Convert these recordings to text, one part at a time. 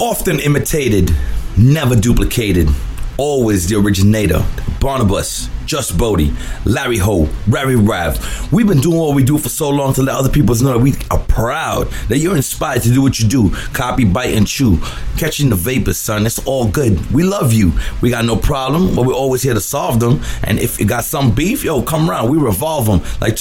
Often imitated, never duplicated. Always the originator. Barnabas, Just Bodie, Larry Ho, Rary Rav. We've been doing what we do for so long to let other people know that we are proud that you're inspired to do what you do. Copy, bite, and chew. Catching the vapors, son. It's all good. We love you. We got no problem, but we're always here to solve them. And if you got some beef, yo, come around. We revolve them. Like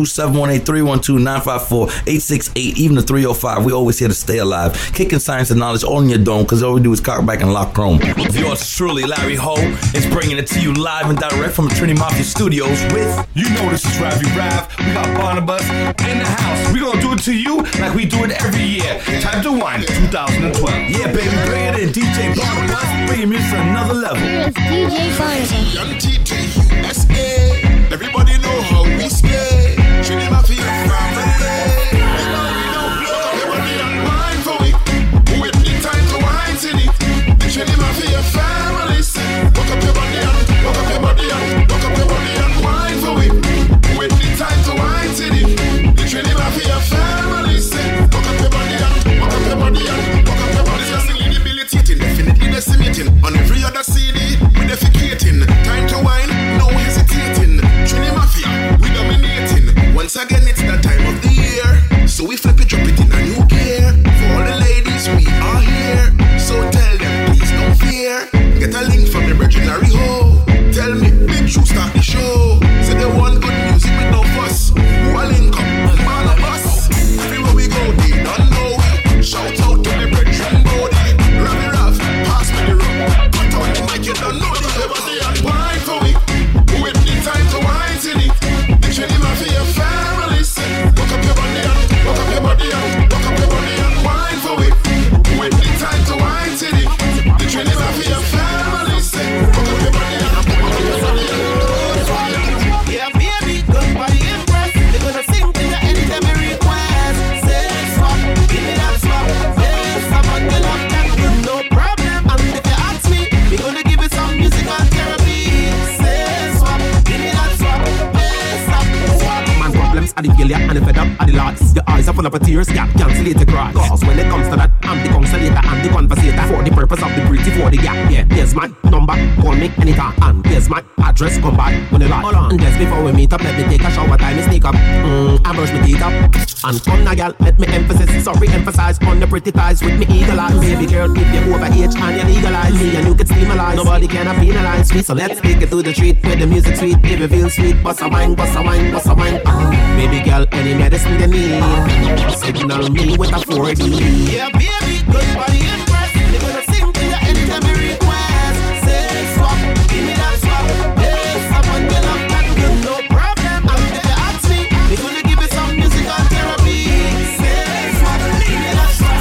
212-718-312-954-868, even the 305. We always here to stay alive. Kicking science and knowledge all in your dome, because all we do is cock back and lock chrome. Yours truly, Larry Ho, is bringing it to you live and direct from Trinity Mafia Studios with, you know this is Ravi Rav. We got Barnabas in the house. We gonna do it to you like we do it every year. Time to Wine 2012. Yeah, baby, bring it in. DJ Barnabas, bringing music to another level. Here's DJ Barnabas. Young TTUSA. Everybody know how we stay. Trinity Mafia family. Everybody know blow. Everybody on wine for it. With the time to wine in it. The Trinity Mafia family. Walk up your body and walk up your body and walk up your body and wine for it. With the time to wine in it. The Trinity Mafia family. Walk up your body and walk up your body and walk up your body. Just debilitating, definitely decimating. On every other CD, we defecating. Time to wine, no hesitating. Trinity Mafia, we dominating. Once again, it's that time of the year. So we flip it, drop it in a new gear. For all the ladies, we are here. So tell them, please don't fear. Get a link from the Reginary Ho. Tell me, big shoe start the show. Say they want good music with no fuss. Who a link up, all of us. Everywhere we go, they don't know it. Shout out to the Reginary Body. Ravi Rav, pass me the room. Cut on the mic, you don't know the everybody and wine for it. With the time to wine in it. The Trinity Mafia family say, walk up your body and walk up your body and walk up your body and wine for it. With the time to wine in it. The Trinity Mafia family say, walk up your body and walk up your body and yeah, baby, good body impress. They're gonna sing to you anytime you request. Say swap, give me that swap. Yes, I'm on the love that good, no problem. And if you ask me, we're gonna give you some musical therapy. Say swap, give me that swap. Yes, swap. Man problems are the failure and the fed up are the lots. Your eyes are full of tears, can't cancel it across. Cause when it comes to that, I'm the consolator and the conversator. For the purpose of the pretty for the gap. Yeah, here's my number, call me anytime. And here's my address, come by when you like. Hold on, and just before we meet up, let me take a shower, time me sneak up. I brush my teeth up. And come now, girl, let me emphasize on the pretty thighs with me eagle eyes. Baby girl, if you're over age and you legalize me and you can steamalize, nobody can penalize me. So let's take it to the street where the music sweet, if it feels sweet, bust a wine, bust a wine, bust a wine. Baby girl, any medicine you need, signal me with a 4D. Yeah, baby, good body impress. They're gonna sing to you anytime you request. Say swap, give me that swap. Yes, I'm on the love that good, no problem. And if you ask me, we're gonna give you some musical therapy. Say swap, give me that swap.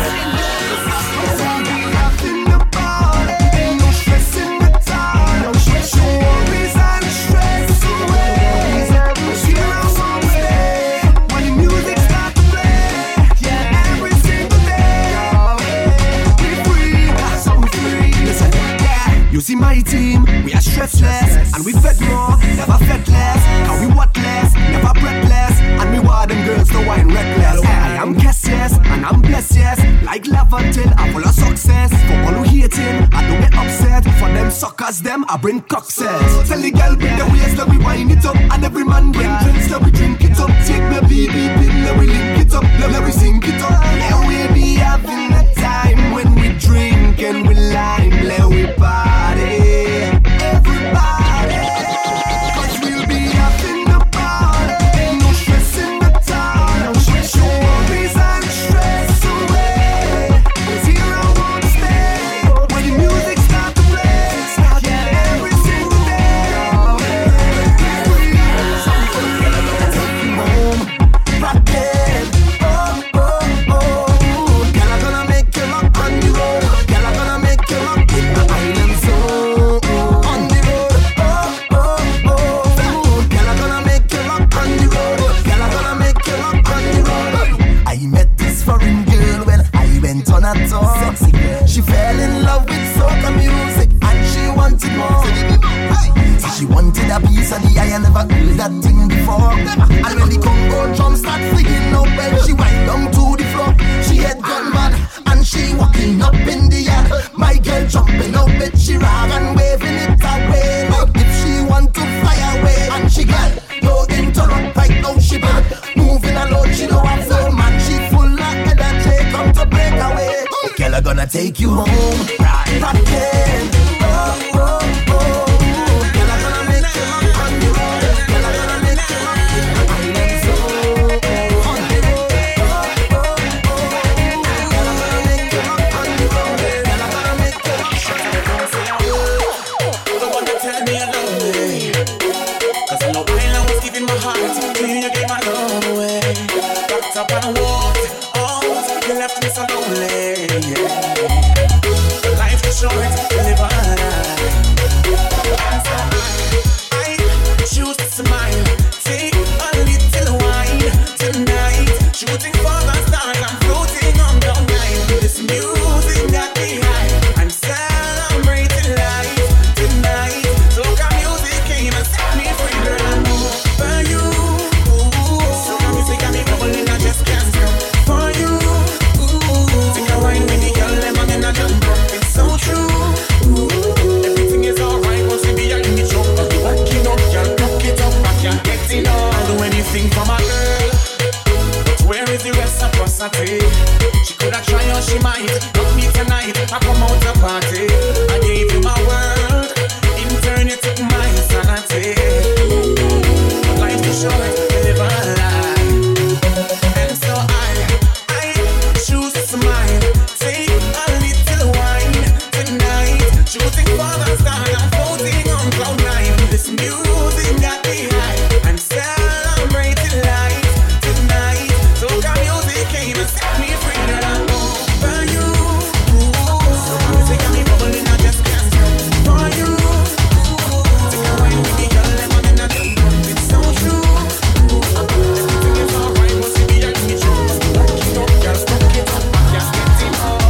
Nothing about it, ain't no stress in the time. No stress, your worries and stress away. Here I wanna stay when the music starts to play. Yeah, every single day. We free, so free. Listen, yeah, you see my team, we are stressless, and we fed more, never fed less. And we what less, never breathless, and we want them girls to wine reckless. I am Cassius, and I'm blessed, yes. Like Levantil, I'm full of success. For all who hating, I don't get upset. For them suckers, them, I bring cocktails. Tell the girl bring the waist, let we wind it up. And every man bring drinks, let we drink it up. Take me BB pin, let we link it up. Let we sink it up. Yeah, we be having a time when we drink and we lime. Let we party, everybody. Cause we'll be having a party. Ain't no stress in the town. No stress, your worries and stress away. 'Cause here I wanna stay when the music starts to play. Yeah, every single day. So take you home, rock it. Oh, oh, oh. Girl, I'm gonna make you rock on the road. Girl, I'm gonna make you rock in the island zone. On the road. Oh, oh, oh. Girl, I'm gonna make you rock on the road. Girl, I'm gonna make you rock on the road. I met this foreign girl when I went on a tour. Sexy girl. She fell in love with soca music and she wanted more. So she wanted a piece of the eye, I never heard that thing before. And when the Congo drum start singing up, well, she wind down to the floor. She head gone mad and she walking up in the air. she rag and waving it away. But if she want to fly away, and she got no interrupt right now, she bad. Moving alone, she don't have no man. She full of energy, come to break away. Girl, I'm gonna take you home, right back then. Oh, oh, oh. Girl, I'm gonna make you up on the road. Girl, I'm gonna make you up in the island zone. On the road. Oh, oh, oh. Girl, I'm gonna make you up on the road. Girl, I'm gonna make you up. You don't wanna tell me I love me, 'cause I know while I was giving my heart to you, you gave my love away. Wrapped up and walked out, you left me so lonely. Yeah. Life is short, live on. I choose to smile, take a little wine tonight. Shooting for the stars, I'm floating on the line. This music got me high. I'm celebrating life tonight. So come music came and set me free, girl. I know for you. So come music got me bubbling, I just can't stop. For you, take a wine with the girl, lemon and I jump up. It's so true. Everything is alright once we be in the show. Back it up, girl, rock it up, I can't get enough. I'll do anything for my girl. But where is the reciprocity? She coulda tried or she might. Not me tonight, I come out to party. I gave you my world, in turn you took my sanity. Life is short, live a lie. And so I choose to smile. Take a little wine tonight. Shooting for the stars, I'm floating on cloud nine. This music got me high. I'm celebrating life tonight. So come music came and set me free. Girl, I know for you. So music got me bubbling, I just can't stop. For you. Take a wine with the girl, lemon and I jump up. It's so true. Everything is alright once we be in the show. Back it up, girl, rock it up, I can't get enough.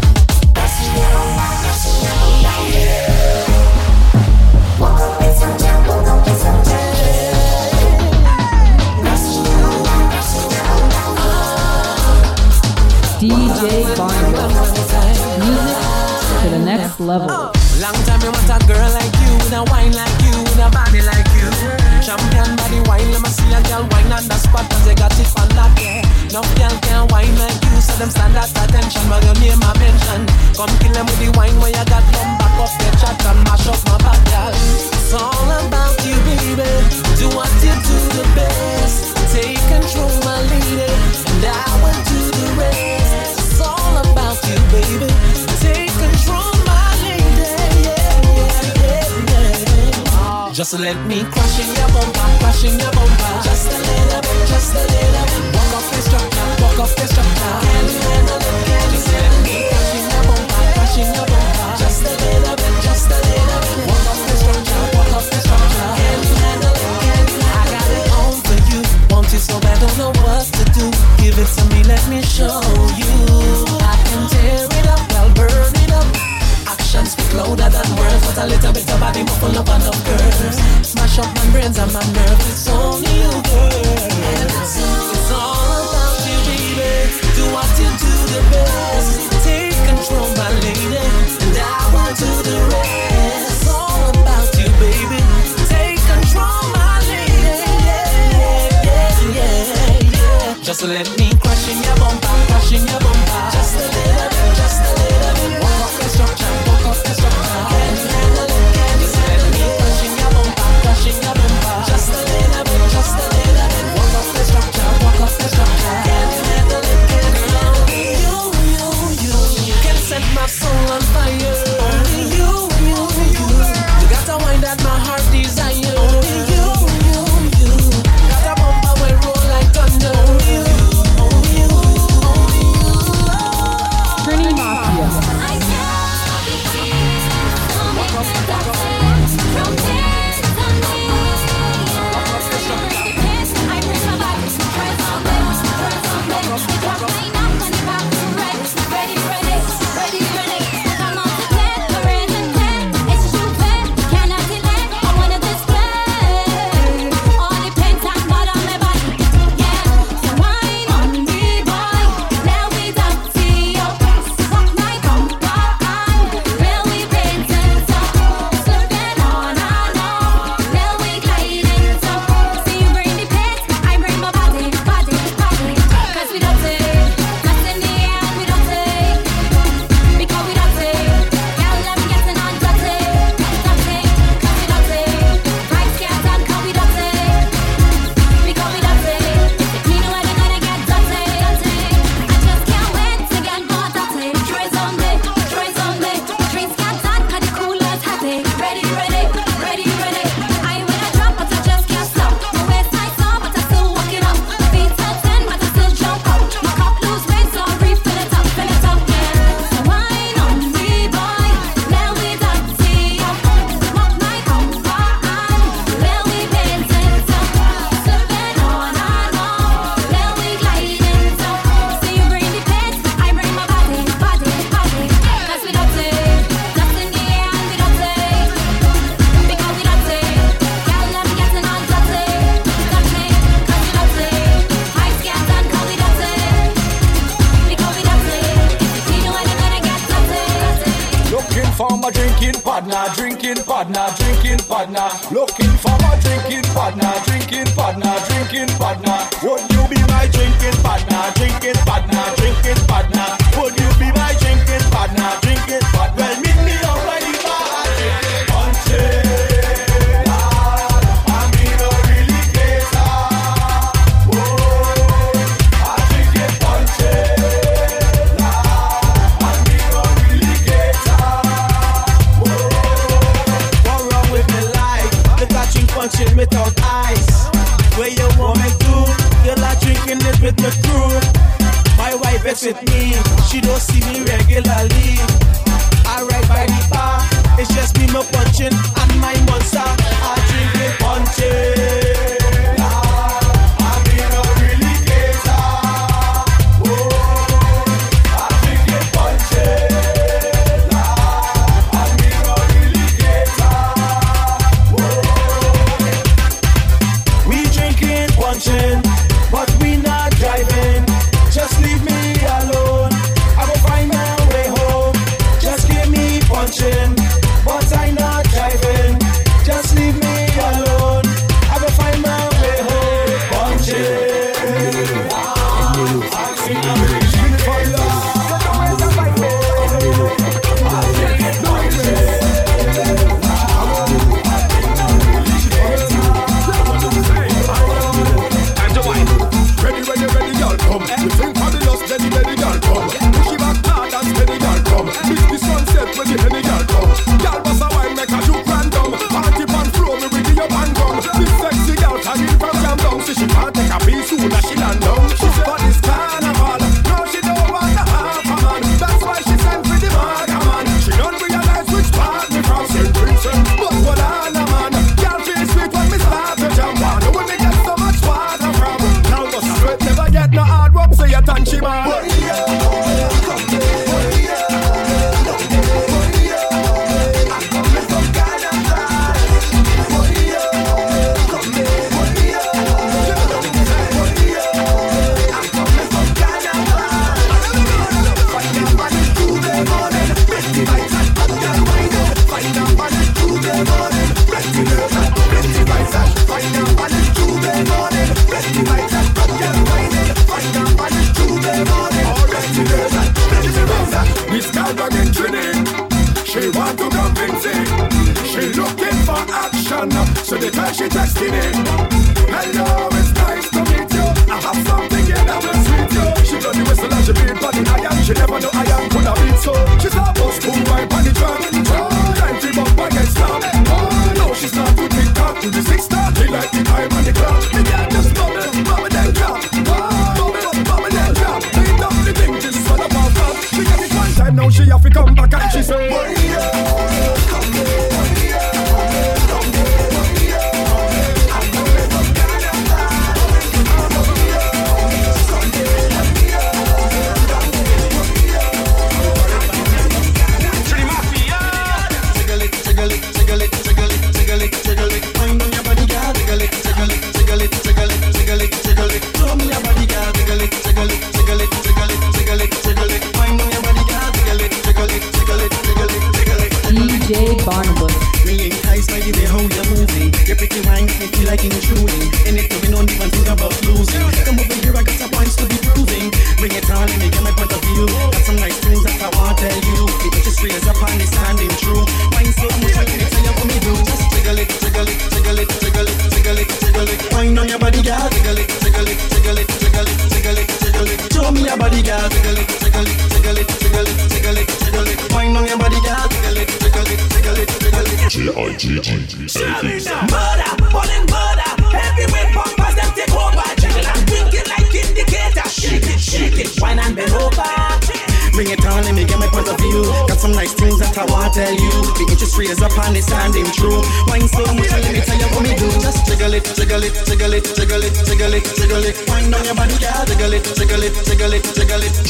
DJ Barnabas. Music to the next level. Long time I want a girl like you, with a wine like you, with a body like you. Champion body wine, let me see a girl wine on the spot, 'cause they got it on that, yeah. No girl can wine like you, so them stand at attention, but your name I mention. Come kill them with the wine where you got come back up your chat and mash up my back, girl. It's all about you, baby. Do what you do the best. Take control, my lady, and I will do the rest. It's all about you, baby. Take control, my lady. Yeah, yeah, yeah, yeah. Just let me crash in your bumper, crash in your bumper. Just a little bit, just a little bit. Walk off the structure, walk off the structure. Can you handle it? Can you let me crash in your bumper, crash in your bumper. Just a little bit, just a little bit. Walk off the structure, walk off the structure. Can you handle it? Can you? I got it on for you. Want it so bad, don't know what to do. Give it to me, let me show you. I can tear it up, I'll burn it up. Actions speak louder than words, but a little bit of body muffle up on the curves. Smash up my brains and my nerves, it's only you, girl. And it's all about you, baby. Do what you do the best. Take control, my lady, and I will do the rest. It's all about you, baby. Take control, my lady. Yeah, yeah, yeah, yeah. Just let me crash in your bumper, crash in your bumper. Just a little bit, just a little bit. Walk off the structure, walk off the structure. Can you handle it? Can you let me crash in your bumper, crash in your bumper? Just a little bit, just a little bit. Walk off the structure, walk off the structure. for my drinking partner, drinking partner, drinking partner. Looking for my drinking partner, drinking partner, drinking partner. Would you be my drinking partner, drinking partner, drinking partner? Would you be my drinking partner, drinking partner? Well, meet me up by the bar, drinking punches. Punching without ice. Where you want me to? Girl, I drinking it with the crew. My wife is with me. She don't see me regularly. I ride by the bar. It's just me, my punching and my monster. I drink it punching. But we not driving. Just leave me alone. I will find my way home. Just give me punching. But I not driving. Just leave me alone. I will find my way home. Punching. You think fabulous, steady, steady, girl, come. Push it back hard and steady, girl, come. Miss the sunset when the penny, girl, come. Girl, bust a wine, make a juke random. Party pan flow, me with the up and come. This sexy girl, tagging from jam down. See she can't take a piece soon as she land down. She said, for this carnival, no, she don't want to have a man. That's why she sent for the maga man. She don't realize which part me from St. Vincent. But what on a man, girl feel sweet when me start to jam on. When me get so much water from. Now go straight, never get no hard work, say you thank she man. This girl again Trinity, she want to convince it. She looking for action, so the time she texting it. Hello, it's nice to meet you. I have something here that will sweet you. She got the whistle and she beat but in iron. She never know iron could have beat so. She's a boss to wipe on the drum. Time to bump against slam. No, she's not to tick tock to the 6:30 like the time on the clock. The girl just bubble, bubble then drop. Bubble, bubble then drop. Beat up the thing just swallow off top. She get it one time, now she have to come back and she say, come here. DJ Barnabas. Me enticed by the way how you're moving. Your pretty wine make me feel like intruding. And it we don't even think about losing. Come over here, I got some points to be proving. Bring it on, let me get my point of view. Got some nice things that I want to tell you. The industry is upon this standing true. Wine so much I can't tell you what me do. Just jiggle it, jiggle it, jiggle it, jiggle it, jiggle it, jiggle it. Wine on your body, girl. Jiggle it, jiggle it, jiggle it, jiggle it, jiggle it, jiggle it. Show me your body, girl. Jiggle it, jiggle it, jiggle it, jiggle it, jiggle it, jiggle it. Wine on your body, girl. Jiggle it, jiggle it, jiggle it, jiggle it. Murder, falling murder. Everywhere pumpers them take over. Jiggle and twinkle like indicator. Shake it, wine and bend over. Bring it on, let me get my point of view. Got some nice things that I want to tell you. The interest rate is up and it's standing true. Wine so much, let me tell you what me do. Just jiggle it, jiggle it, jiggle it, jiggle it, jiggle it, jiggle it. Wine down your body, girl. Jiggle it, jiggle it, jiggle it, jiggle it.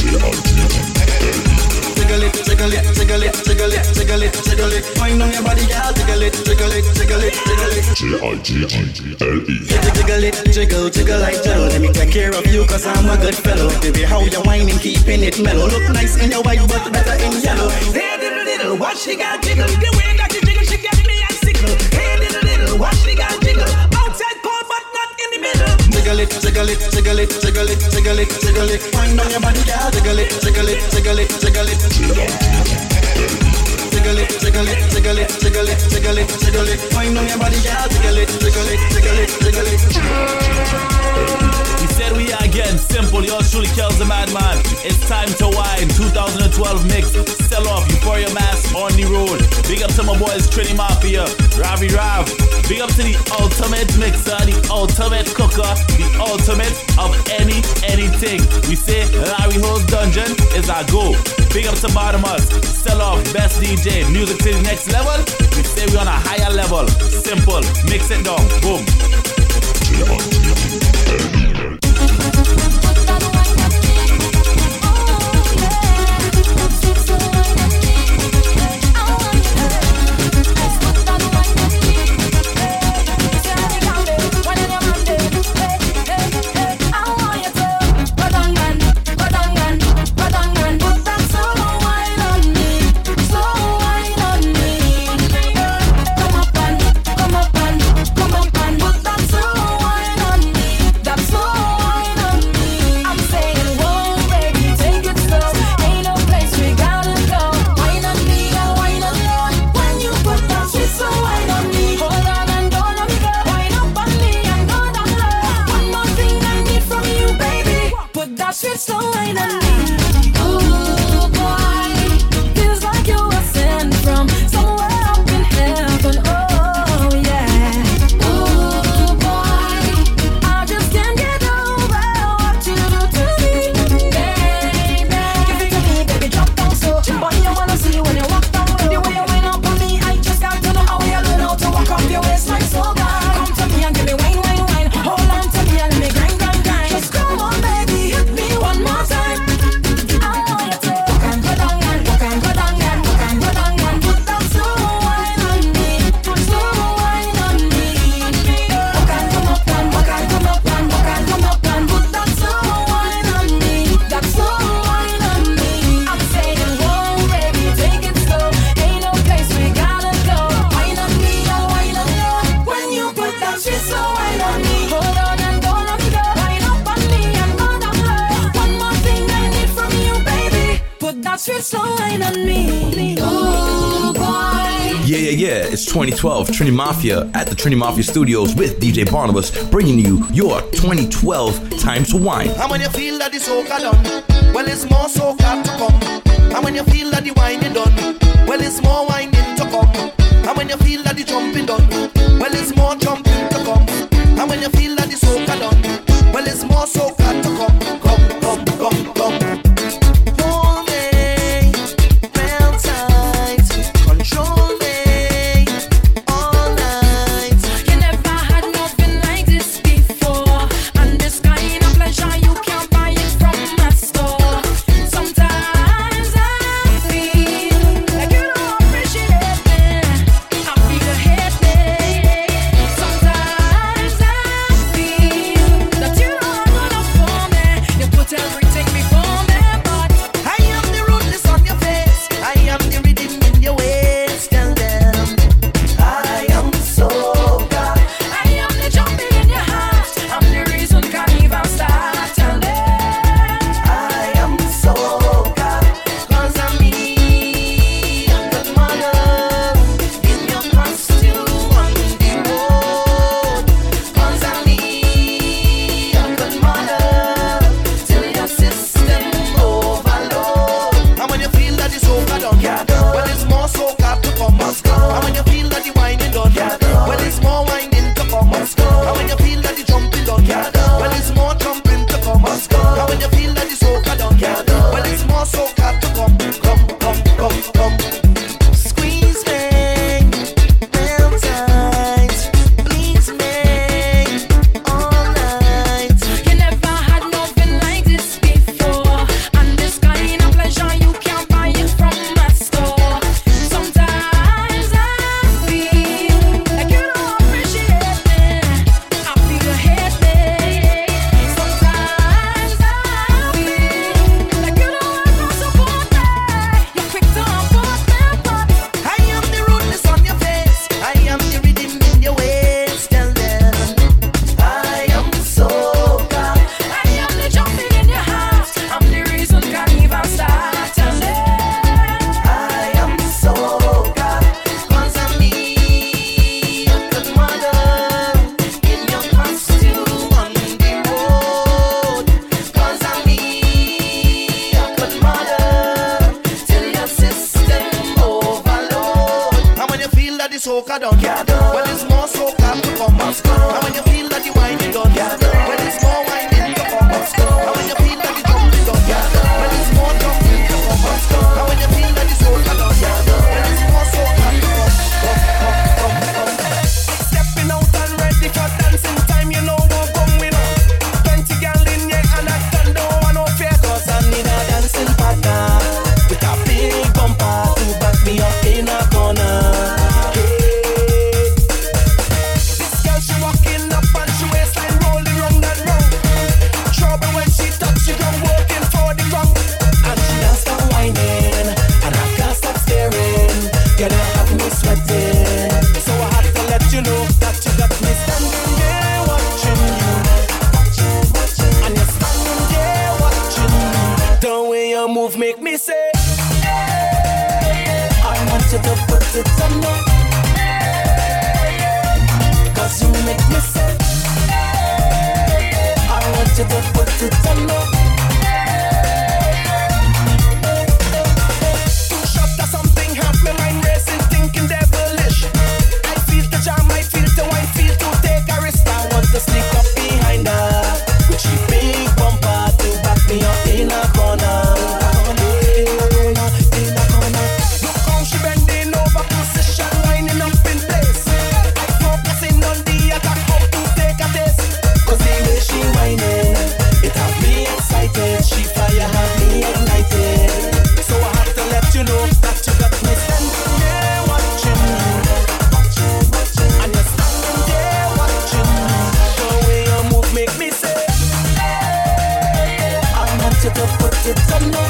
Jiggle it, jiggle it, jiggle it, jiggle it, jiggle it, jiggle it. Wine on your body, girl. Jiggle it, jiggle it, jiggle it, jiggle it. J-I-G-G-L-E. Jiggle it, jiggle, jiggle like jello. Let me take care of you, cause I'm a good fellow. The way how you're whining, keeping it mellow. Look nice in your white, but better in yellow. little, what she got jiggle. The way that you jiggle, she get me and sickle. Hey, little, what she got jiggle. Outside cold, but not in the middle. Jiggle it, jiggle it, jiggle it, jiggle it, jiggle it, jiggle it. Wind on your body, girl. Jiggle it, jiggle it, jiggle it, jiggle it. Jiggle it, jiggle it, jiggle it, jiggle it, jiggle it, jiggle it. Wind on your body, girl. Jiggle it, jiggle it, jiggle it, jiggle it. We said we are again, simple, yours truly kills the madman. It's time to wine, 2012 mix. Sell off, Euphoria Mass on the road. Big up to my boys, Trini Mafia, Ravi Rav. Big up to the ultimate mixer, the ultimate cooker, the ultimate of anything. We say Larry Ho's Dungeon is our go. Big up to Bottomus, Sell off, best DJ, music to the next level. We say we on a higher level. Simple, mix it down, boom. It's 2012 Trini Mafia at the Trini Mafia Studios with DJ Barnabas, bringing you your 2012 Time to Wine. And when you feel that the soca done, well, it's more soca to come. And when you feel that the whining done, well, it's more whining to come. And when you feel that the jumping done, well, it's more jumping to come. And when you feel that the soca done, well, it's more soca to come. Come. Hold me real tight, control me. soca done. When it's more soca, you come Moscow. And when you feel that you wine it done. When it's more whining, you come Moscow. And when you feel that you jumping done. When it's more jumping, you come Moscow. And when you feel that you soca done. When it's more soca, you come. Stepping out and ready for dancing time, you know what going on. 20 gal in here and I don't want no fear, 'cause I need a dancing partner with a big bumper to back me up in a corner. Hey. This girl, she walking up and she waistline rolling round and round. Trouble when she touch the ground, working for the ground. And she dance and whining, and I can't stop staring. Gonna have me sweating. So I have to let you know that you got me standing there watching you. And you're standing there watching me. The way you move make me say, I want you to put it on me. 'Cause you make me say, I want you to put it on me. Two shots of something have my mind racing, thinking devilish. I feel the jam, I feel the wine, feel to take a risk. I want to sneak up behind her with she big bumper to back me up in a corner. Look how she bending over, position winding up in place. I focusing on the attack, how to take a taste. 'Cause the way she whining, it have me excited. She fire have me ignited. So I have to let you know that you got me standing there watching you. And you're standing there watching me. The way you move make me say, I want you to put it on me.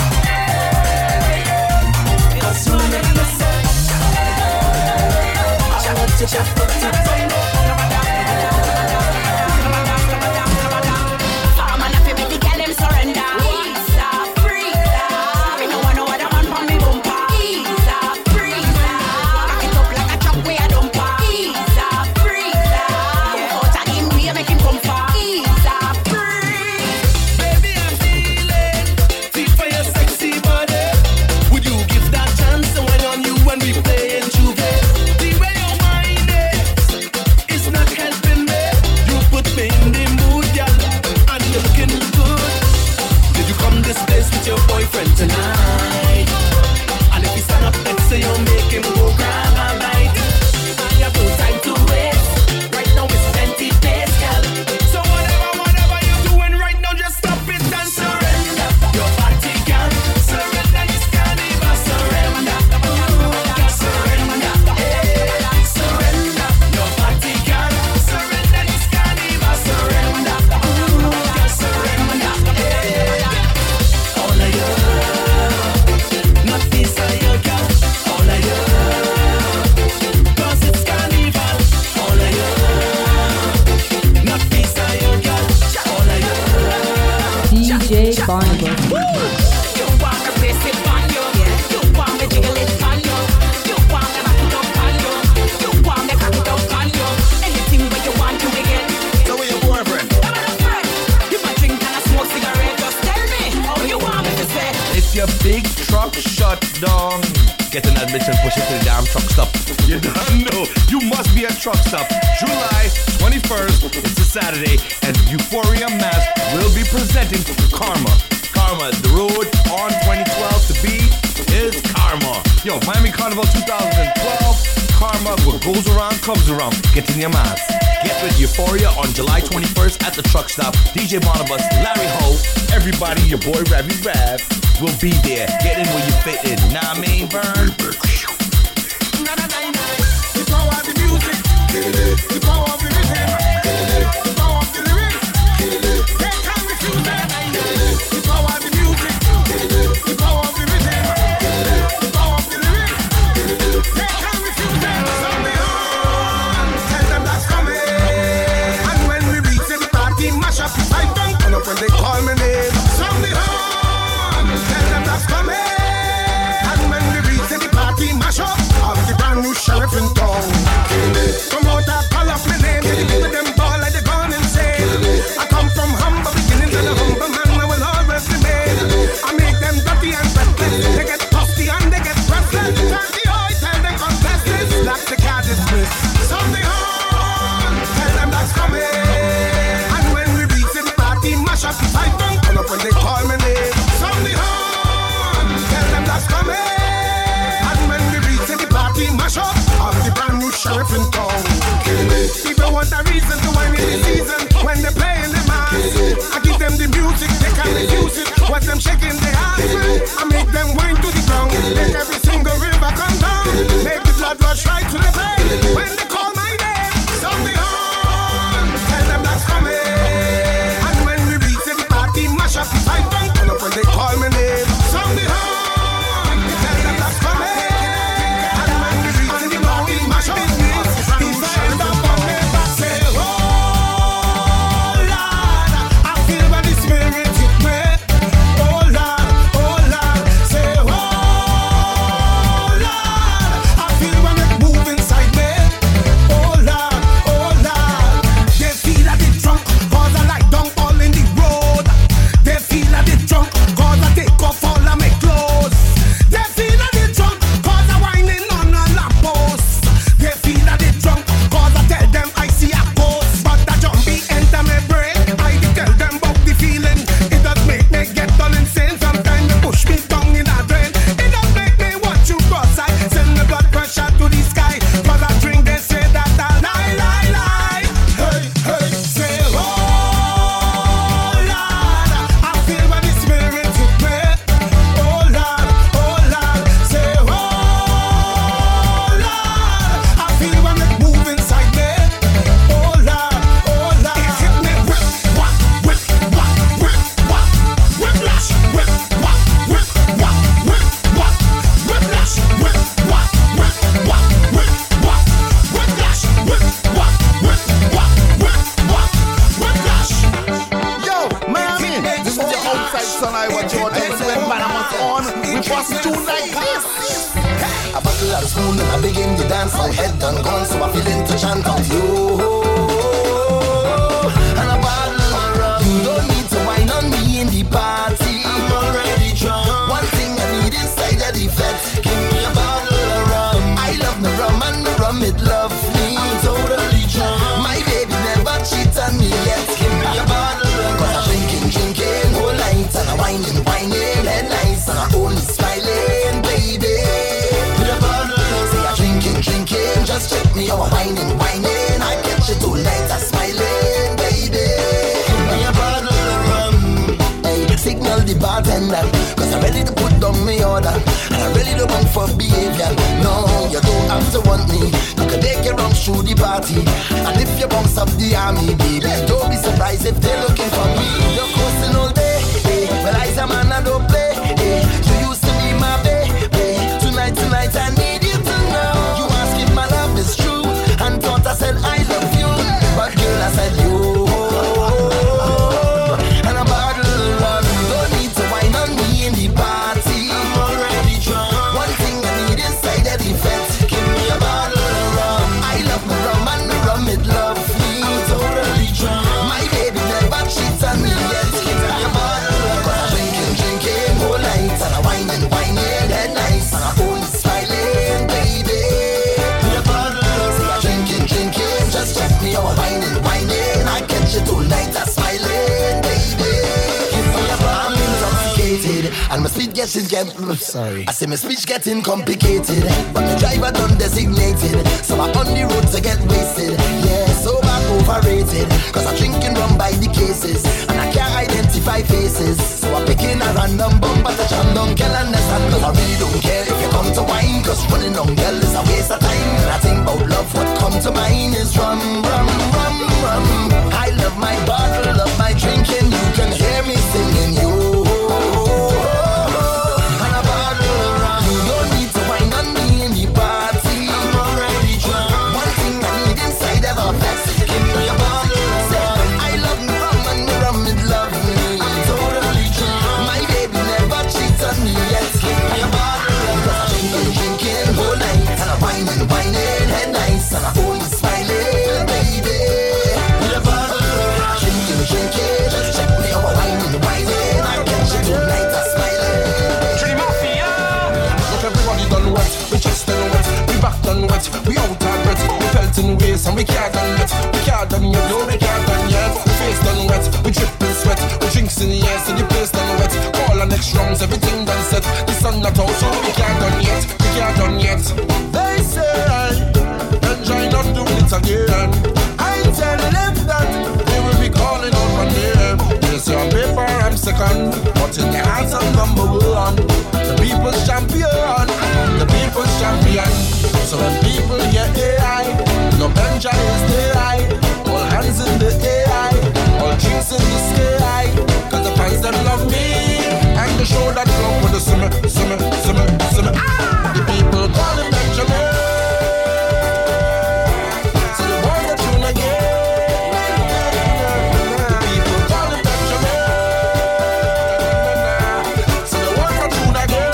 'Cause you make me say, I want you to put it on me. Farmer not fi make the girl them surrender. Ease up, freeze up. Me no want no other man for me bumper. Ease up, freeze up. Cock it up like a chop with a dumper. Ease up, freeze up. Out of him way make him come far. Ease up, freeze. Baby, I'm feeling fit for your sexy body. Would you give that chance to wine on you when we play in Juve? The way you mind it's not helping me. You put me in the mood, girl, and you're looking good. Did you come this place with your boyfriend tonight? And if you stand up next to you, make him go grab a bite. I have no time to waste. Right now it's plenty days, girl. So whatever you're doing right now, just stop it and surrender. Your body can surrender. This carnival surrender. Surrender. Hey, surrender. Your body can surrender. This carnival surrender. Surrender. Hey, all of you, not this are your girl. All of you, 'cause it's carnival. All of you, not this are your girl. All of you. DJ Barnabas. You want me place it on you. You want me jiggle it on you. You want me back it up on you. You want me cock it up on you. Anything but you want to begin. So where your boyfriend? I'm not afraid. You might drink and I smoke cigarette. Just tell me how you want me to say. If your big truck shut down, get an admission, push it to the damn truck stop. You don't know. You must be at truck stop. July 21st, it's a Saturday, and Euphoria Mass will be presenting Karma. Karma, the road on 2012 to be is Karma. Yo, Miami Carnival 2012, Karma, what goes around comes around. Get in your mask. Get with Euphoria on July 21st at the truck stop. DJ Barnabas, Larry Ho, everybody, your boy Ravi Rav will be there. Get in where you fit in. Nah, I mean, burn. The power of the music, the power of the rhythm, the power of the lyrics. They can't refuse that. The power of the music, the power of the rhythm, the power of the lyrics. They can't refuse that. Sound the horn, tell them that's coming. And when we reach the party, mash up, I don't turn up when they call my name. Sound the horn, tell them that's coming. And when we reach the party, mash up, I'll be brand new sheriff in town. Come out and call up my name. what a reason to wine in the season. When they play in the mass, I give them the music, they can't refuse it. Watch them shaking their ass, I make them wine to the ground. Make every single river come down. Make the blood rush right to the vein. When they call my name, sound the horn. Tell them that's coming. And when we reach the party, mash up the pipe and turn up when they call my name. Sound the horn. Tell them that's coming. And when we reach the party, mash up the pipe. Sorry. I say my speech getting complicated, but the driver done designated, so I on the road to get wasted. Yeah, so back overrated, cause I'm drinking rum by the cases, and I can't identify faces, so I'm picking a random bumper to jam down girl and understand, cause I really don't care if you come to wine, cause running on girl is a waste of time. And I think about love, what come to mind is rum, rum, rum, rum. I love my bottle, love my drinking, you can hear me singing you. We out of breath, we felt in waste and we can't done yet. We can't done yet, no, we can't done yet. We face done wet, we dripping sweat. We drinks in the air, so the place done wet. Call our next rounds, everything done set. The sun not out, so we can't done yet. We can't done yet. They say, and try not doing it again. I tell number one, the people's champion, the people's champion. So when people hear AI, no Benja is the eye, all hands in the AI, all drinks in the sky, cause the fans them love me, and the show that flow with the simmer. The people call him Benjamin. So the one that you again. The people call him Benjamin. So the one that you again.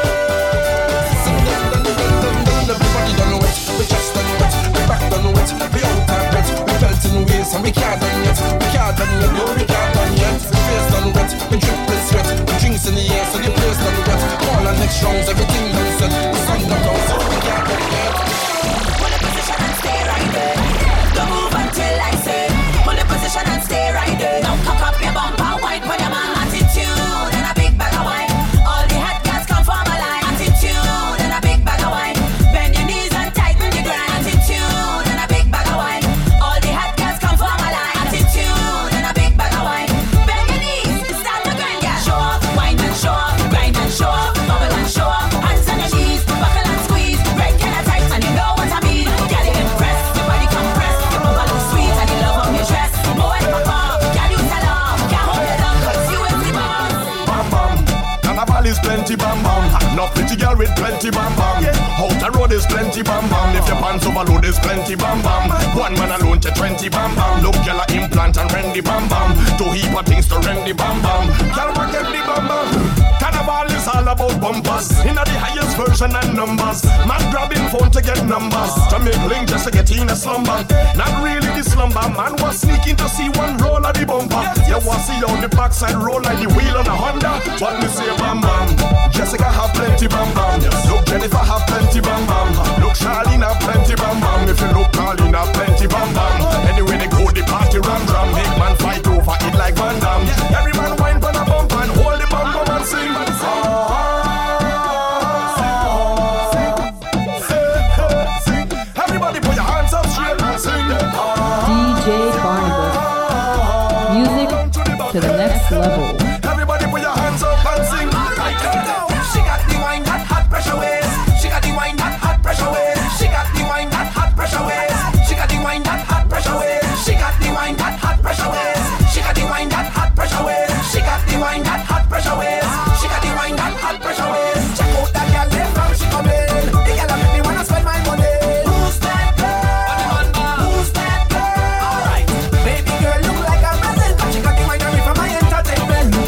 Everybody done know it, we just done know it, we back done know it, we out and bet, we felt in ways and we can't done yet, no, we can't done yet. The face done wet, we drip and sweat, the drinks in the air, so the place done wet. All our next rounds, everything done set, the sun got out, so we can't done yet. Hold the position and stay right there. Don't move until I say. Hold the position and stay right there. Now cock up your bumper, wine for your man attitude and a big bag of wine. All the head cats come from a line. Attitude and a big bag of wine. Bend your knees and tighten the grind. Attitude and a big bag of wine. All the head cats come from a line. Attitude and a big bag of wine. Bend your knees, start to grind, yeah. Show off, wine and show off, grind and show off, bubble and show off. Hands on your knees, buckle and squeeze. Red can I tight and you know what I mean. Get it impressed, your body compress. Your bubble look sweet and you love how you dress. More in my car, can you tell off? Can't hold it up, cause you is the boss. Bam bam, Carnival is plenty bam bam. No pretty girl with plenty bam bam. Out the road is plenty bam bam. If your pants overload is plenty bam bam. One man alone to 20 bam bam. Look girl a implant and rendy bam bam. Two heap of things to rendy bam bam. Girl want get the bam bam. Carnival is all about bumpers. In the highest version and numbers. Man grabbing phone to get numbers. To make link just to get in a slumber. Not really the slumber. Man was sneaking to see one roll of the bumper. You want see on the backside roll like the wheel on a Honda. But me say bam bam. Jessica have plenty bam bam. Look Jennifer have plenty bam bam. Look Charlene have plenty bam bam. If you look Carlene have plenty bam bam. Anyway they go the party ram ram. Make man fight over it like Van Damme. Every man wine pan a bump and hold the bum bum and sing. Everybody put your hands up straight and sing. DJ Barnabas. Music to the next level. Everybody put your hands up and sing. She got the wine that hot pressure waves. She got the wine that hot pressure waves. She got the wine that hot pressure waves. She got the wine that hot pressure waves. She got the wine that hot pressure waves. She got the wine that hot pressure waves. She got the wine that hot pressure waves. She got the wine that hot pressure waves. Check out that girl there from she come in. The girl that make me wanna spend my money. Who's that girl? Who's that girl? Alright, baby girl look like a present, but she got the wine on me for my entertainment.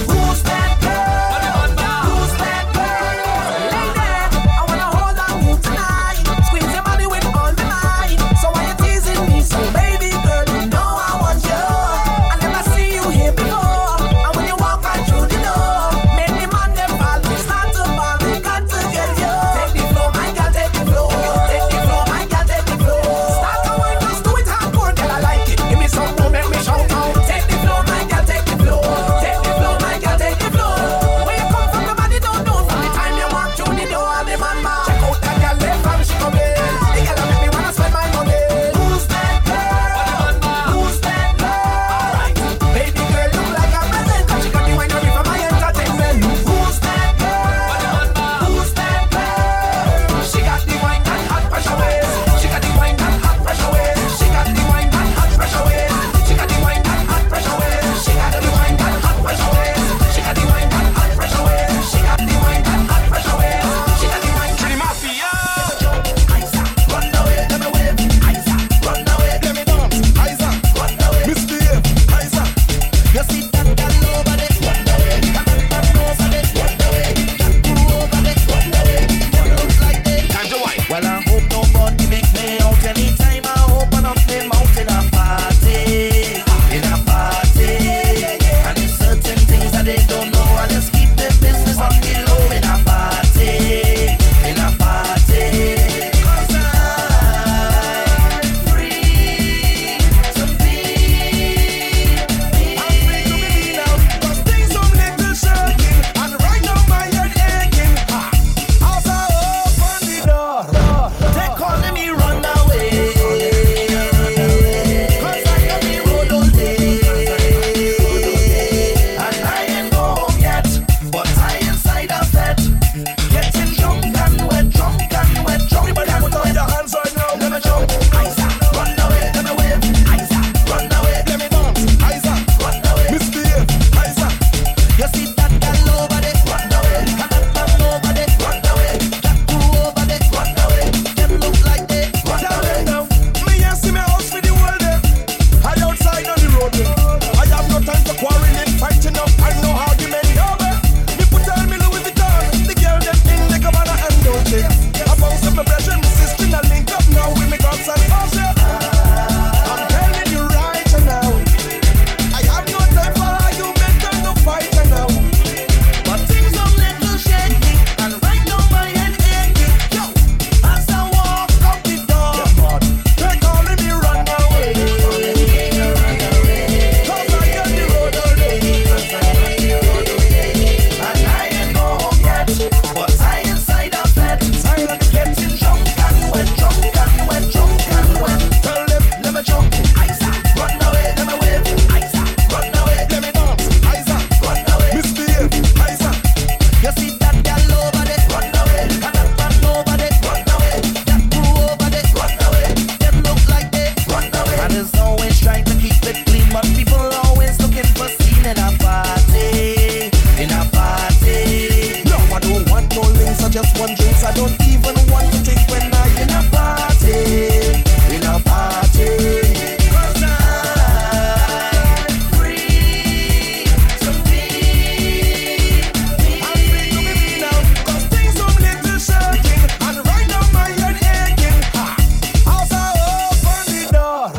just one drink. I don't even want to drink when I'm in a party. In a party. 'Cause I'm free to be. I'm free to be me now. 'Cause things some little shaking. And right now my head aching. Ha! As I open the door.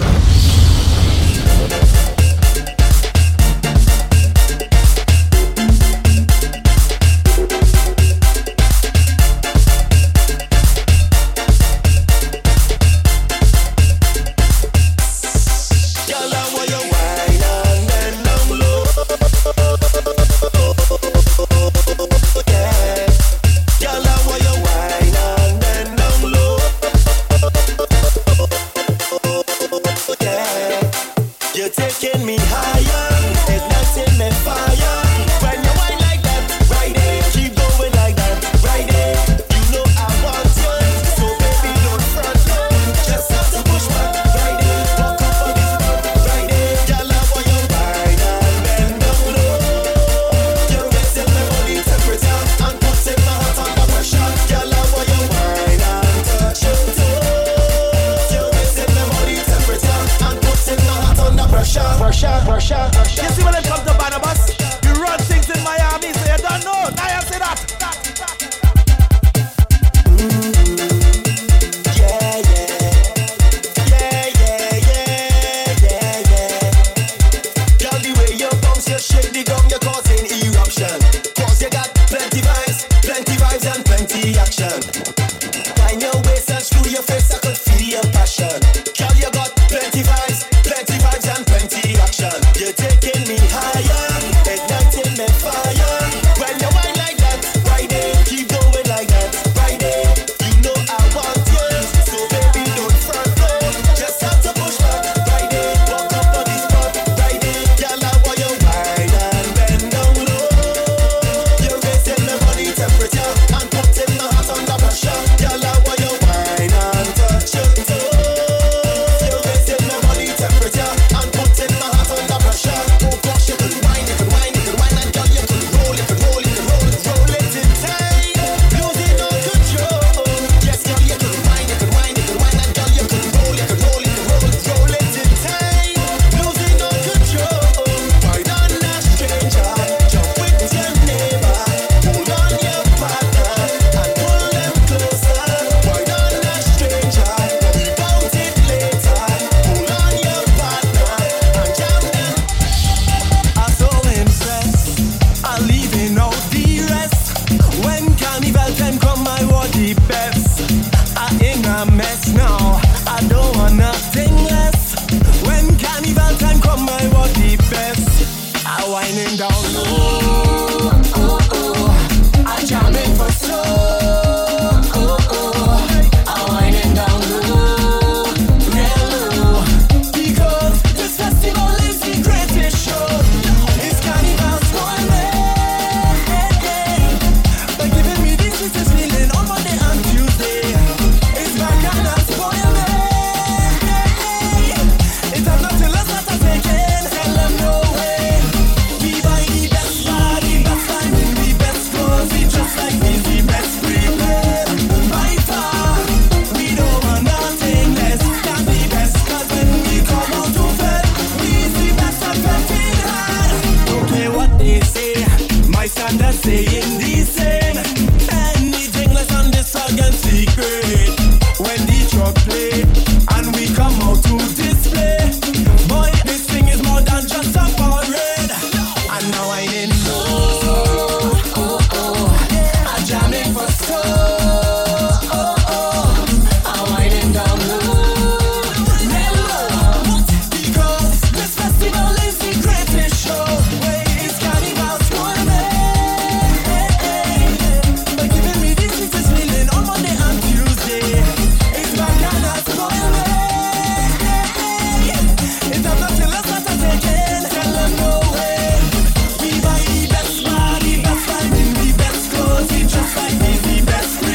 You're taking me higher, igniting me fire. When you whine like that, right there, keep going like that, right there. You know I want you, so baby don't front low. Just have to push back, right there. Walk up on this road, right there. Girl, I want you whine and bend down low. You're raising my body temperature and putting my heart under pressure. Girl, I want you whine and touch your toes. You're raising my body temperature and putting my heart under pressure. You see when it comes to Barnabas, you run things in Miami, so you don't know. Now you see that. Girl, the way you bounce, you shake the gum, you're causing eruption. 'Cause you got plenty vibes and plenty action. Wind your waist and screw your face, I could feel your passion. Girl, you got plenty vibes and plenty action. You're taking me higher, igniting me fire. When you whine like that, right there, keep going like that, right there. You know I want you, so baby don't front low. Just have to push back, right there. Walk up on this spot, right there. Girl, I want you whine and bend down low. You're raising my body temperature and putting my heart under pressure. Girl, I want you whine and touch your toes. You're raising my body temperature and putting my heart under pressure. Oh gosh, you could whine, and girl, you could roll it in time. Losing all control. Yes, girl, you could whine, and girl, you could roll it in time. Losing all control. Whine on a stranger, jump with your neighbor, hold on your partner and pull them closer. Whine on a stranger, worry about it later. Hold on your partner and jam them. I so impressed, I'm leaving out the rest. When carnival time come, I want the best. I in a mess now, I don't want nothing less. When carnival time come, I want the best. I winding down low, I jamming for slow, I winding down low, real low. Because this festival is the greatest show. It's carnival's going by giving me this sweetest feeling on Monday and Tuesday. It's bacchanal spoil me. It has nothing less that I'm taking. Tell them no way. We buy the best body, best time in the best clothes. We just like this, the best prepared. By far, we don't want nothing less than the best. 'Cause when we come out to fed, we's the best at getting hard. Don't care what they say, my standards say in the same. Anything less than this against secret. When the truck play and we come out to display, boy, this thing is more than just a parade. And now I'm in low, I'm jamming for soul, I'm winding down low, because this festival is the greatest show. Wait, it's carnival's going by giving me this sweetest feeling on Monday and Tuesday. It's bacchanal spoil me. It has nothing less that I'm taking. Tell them no way. We buy the best body, best time in the best clothes. We just like this, the best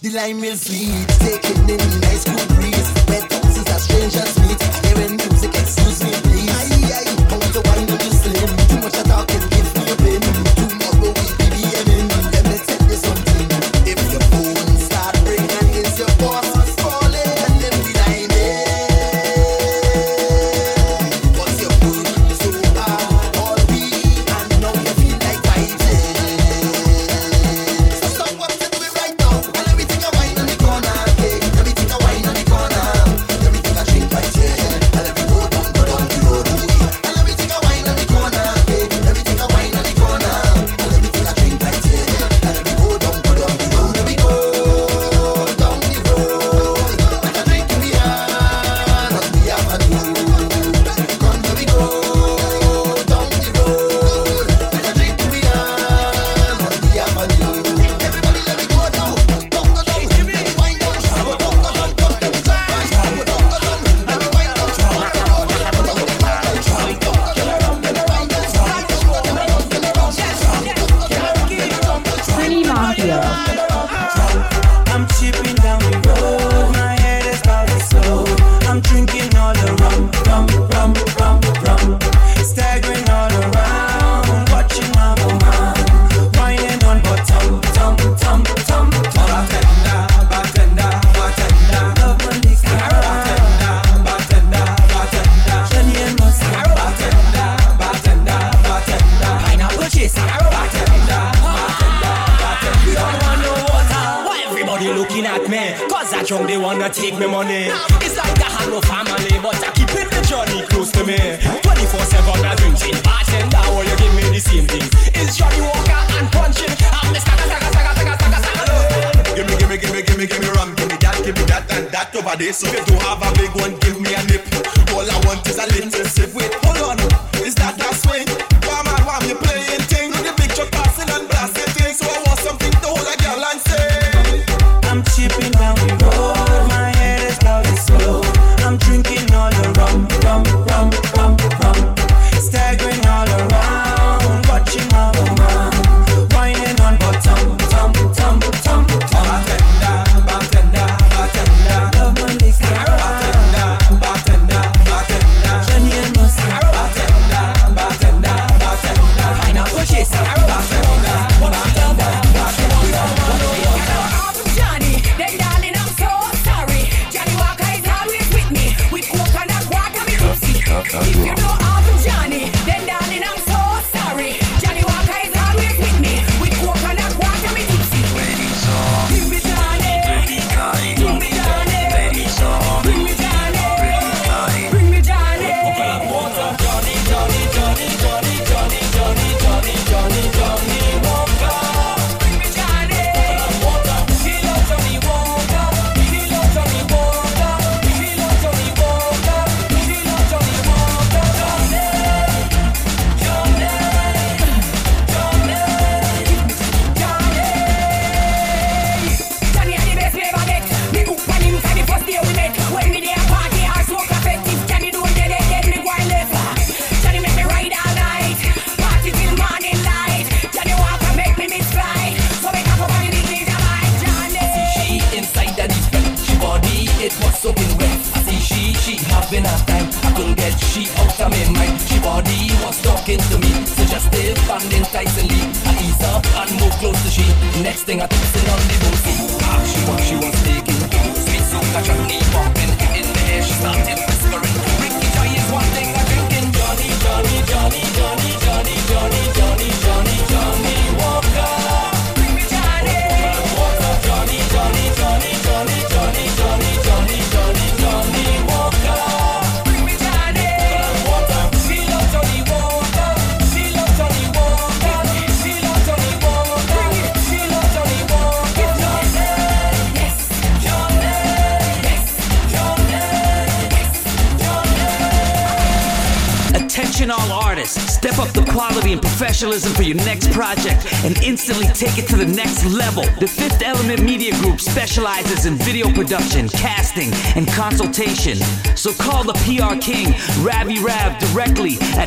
The lime real sweet, taking in the nice cool breeze. Red roses are strangers meet. Hearing music, excuse me please. Aye, aye, I want to wine on you slim. Too much of talking, give me a pin. Tomorrow we BBMing. Let me tell you something. If your phone start ringing, it's your boss calling, and then we line in. What's your food? So hard all week, and now you feel like fighting. So stop what you doing right now, and let me take a wine on the corner. Hey, let me take a wine on the corner. Let me take a drink right here, and let me go down the road. And let me take a wine on the corner. Hey, let me take a wine on the corner. And let me take a drink right here, and let me go down the road. Let me go down the road with a drink in the hand, and we have a do. Come, let me go down the road with a drink in the hand, and we have a do. Everybody, let me go now. Don't go down, wind down, don't go down, don't go down, don't go down, wind down, City Mafia. I'm chipping down the road, my head is bowing slow. I'm drinking all the rum, rum, rum, rum, rum. Staggering all around, watching my woman whining on bottom, tum, tum, tum, tum. Bartender, bartender, bartender, love my liquor. Bartender, bartender, bartender, Jenny and Musa. Bartender, bartender, bartender, pineapple chaser. Bartender, bartender, bartender. We don't want no water. Why everybody looking at me? Cause that young they wanna take me money. It's like I have no family, but I keep it the journey close to me. 24/7 I drinking. Bartender, oh you give me the same thing. It's Johnny Walker and punching. I'm the stagger. Give me rum, give me that and that over there. So if you don't have a big one, give me a nip. All I want is a little sip. Wait, hold on, is that swing? Why you playing thing? The big truck passing and blasting things. So I want something to hold a girl and say, I'm chipping down the road, my head is bowing slow. I'm drinking all the rum, rum, rum, rum, rum. Staggering all around, watching my woman whining on bottom, tum, tum, tum, tum. Bartender, bartender, bartender, love my liquor. Bartender, bartender, bartender, Jenny and Musa. Bartender, bartender, bartender, pineapple chaser. Bartender, bartender, Johnny, then darling, I'm so sorry. Johnny Walker is always with me. With coconut water, me tipsy. If you know of Johnny, then darling, I'm so sorry. Johnny Walker is always with me. With coconut water, me tipsy. Bring me Johnny, bring me Johnny, bring me Johnny, bring me Johnny, bring me Johnny. Coconut water, Johnny, Johnny, Johnny, Johnny, Johnny, Johnny, Johnny, Johnny, Johnny Walker. Bring me Johnny. Coconut water, he loves Johnny Walker, he loves Johnny Walker, he loves Johnny Walker, he loves Johnny Walker. Johnny, Johnny, Johnny, Johnny are the best we ever met. Me hook on him for the first day we met. When we dey a party, our smoke effective. Johnny don't get it, me go and left. Johnny make me ride all night, party till morning light. Johnny Walker make me miss flight, so make up for the degrees of mine. Johnny. She inside the deep end, she body it was soaking wet. I see she having a time. I couldn't get she out of my mind. She body was talking to me, suggestive and enticingly. I ease up and move close to she. Next thing I took it on the booty. She was taking sweet soup, got chutney popping in the air. She started whispering. Ricky Joy is one thing I drinking. Johnny, Johnny, Johnny, Johnny, Johnny, Johnny, Johnny, Johnny, Johnny Walker. Bring me Johnny. Johnny, Johnny, Johnny, Johnny, Johnny, Johnny, Johnny, Johnny, Johnny Walker. Bring me Johnny. She loves Johnny Walker. She loves Johnny Walker. She loves Johnny Walker. She loves Johnny Walker. Johnny, Yes. Johnny, Yes. Johnny, Johnny. Attention all artists, step up the quality and professionalism for your next project and instantly take it to the next level. The Fifth Element Media Group specializes in video production, casting, and consultation. So call the PR king, Ravi Rav, directly at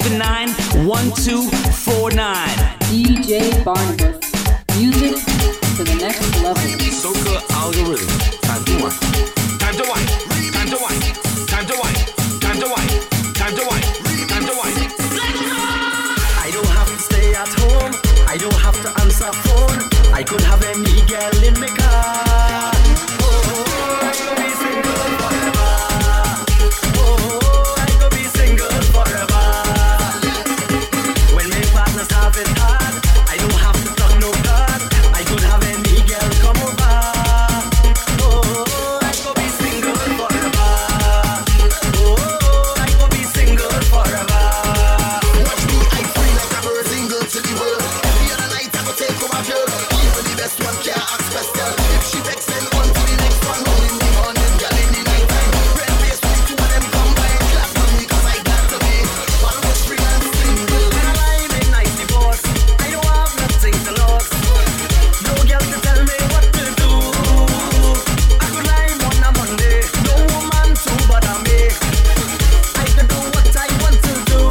954-579-1249. DJ Barnabas. Music to the next level. Soca algorithm. Time to wine. Time to wine. Time to wine. Time to wine. Time to wine. Time to wine. Time to wine. I don't have to stay at home. I don't have to answer phone. I could have any girl in my car. Oh, I could be single forever. Oh, I could be single forever. When my partners have it hard, I don't have to talk no card. I could have any girl come over. Oh, I could be single forever. Oh, I could be single forever. Watch me, I free like a bird, single to the world. Every other night I go take over a girl. Even the best one can't ask special. If she vex, then on to the next one. One in the morning, girl in the night time. Red face with the two of them combined. Clap on me 'cause I got to be always free and single. When I'm in nice divorce, I don't have nothing to lose. No girl to tell me what to do. I could lie on a Monday, no woman to bother me. I can do what I want to do.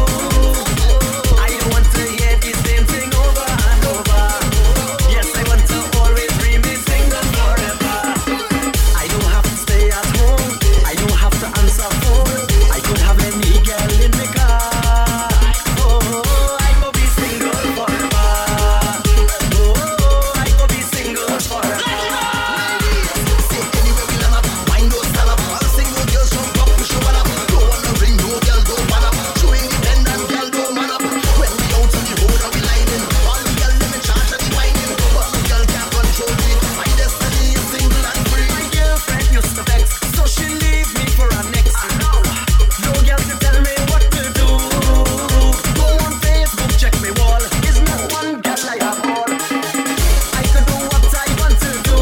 I don't want to hear the same thing over and over. Yes, I want to always remain single forever. I don't have to stay at home. I don't have to answer phone. I could have any girl in my car. Oh, I could be single forever. Oh, I could be single forever. Say anywhere we land up, wine don't stand up. All single girls jump up, push your one up. Don't wanna ring, no girl don't man up. True independent girl don't man up. When we out on the road and we lining, all the girl them in charge of the whining. But the girl can't control me. My destiny is single and free. My girlfriend used to vex, so she leave me for her next. No girl to tell me what to do. Go on Facebook, check me wall. Is not one girl I have all. I could do what I want to do.